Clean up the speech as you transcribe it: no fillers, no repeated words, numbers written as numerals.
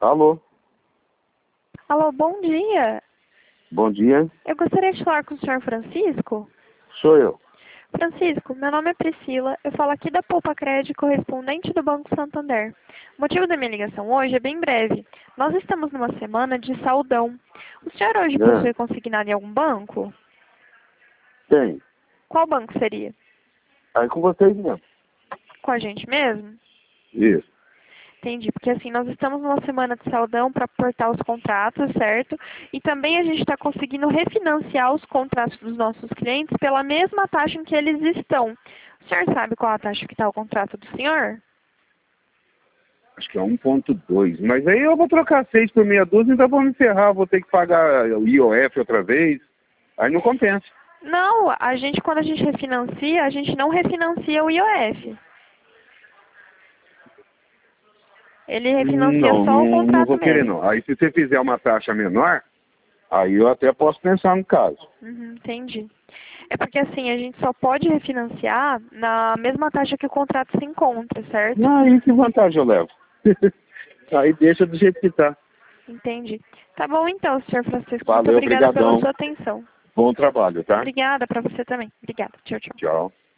Alô, Alô, bom dia. bom dia, Eu gostaria de falar com o senhor Francisco. sou eu. Francisco, meu nome é Priscila. Eu falo aqui da Poupa Crédito, correspondente do Banco Santander. O motivo da minha ligação hoje é bem breve. Nós estamos numa semana de saudão. O senhor hoje possui consignado em algum banco? Tem. Qual banco seria? Aí com vocês mesmo. Com a gente mesmo? Isso. Entendi, porque assim, nós estamos numa semana de saudão para aportar os contratos, certo? E também a gente está conseguindo refinanciar os contratos dos nossos clientes pela mesma taxa em que eles estão. O senhor sabe qual a taxa que está o contrato do senhor? Acho que é 1,2. Mas aí eu vou trocar 6 por meia dúzia, então vou me ferrar, vou ter que pagar o IOF outra vez. Aí não compensa. Não, quando a gente refinancia, a gente não refinancia o IOF. Ele refinancia Não, só o não contrato vou querer mesmo. não. Aí se você fizer uma taxa menor, aí eu até posso pensar no caso. Entendi. É porque assim, a gente só pode refinanciar na mesma taxa que o contrato se encontra, certo? Aí que vantagem eu levo? Aí deixa do jeito que tá. Entendi. Tá bom então, senhor Francisco. Muito Valeu, obrigada pela obrigadão. sua atenção. Bom trabalho, tá? Obrigada para você também. Obrigada. Tchau, tchau. Tchau.